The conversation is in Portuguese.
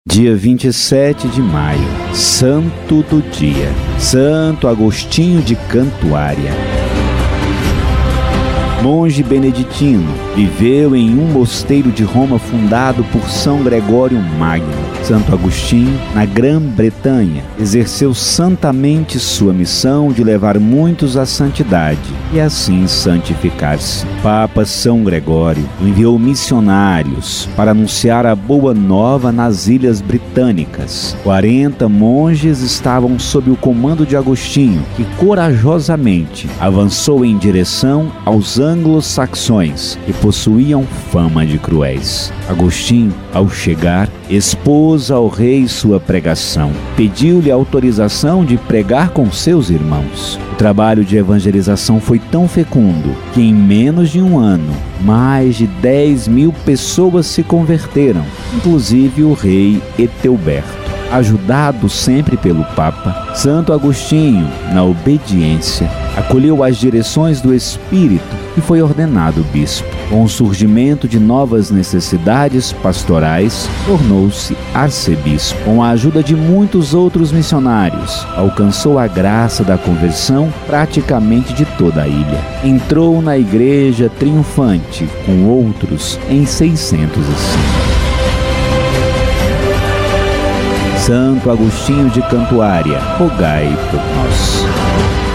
Dia 27 de maio, Santo do Dia, Santo Agostinho de Cantuária. Monge beneditino, viveu em um mosteiro de Roma fundado por São Gregório Magno. Santo Agostinho, na Grã-Bretanha, exerceu santamente sua missão de levar muitos à santidade e assim santificar-se. Papa São Gregório enviou missionários para anunciar a boa nova nas Ilhas Britânicas. 40 monges estavam sob o comando de Agostinho, que corajosamente avançou em direção aos anglo-saxões, que possuíam fama de cruéis. Agostinho, ao chegar, expôs ao rei sua pregação. Pediu-lhe autorização de pregar com seus irmãos. O trabalho de evangelização foi tão fecundo que em menos de um ano, mais de 10.000 pessoas se converteram, inclusive o rei Etelberto. Ajudado sempre pelo Papa, Santo Agostinho, na obediência, acolheu as direções do Espírito e foi ordenado bispo. Com o surgimento de novas necessidades pastorais, tornou-se arcebispo. Com a ajuda de muitos outros missionários, alcançou a graça da conversão praticamente de toda a ilha. Entrou na igreja triunfante com outros em 605. Santo Agostinho de Cantuária, rogai por nós.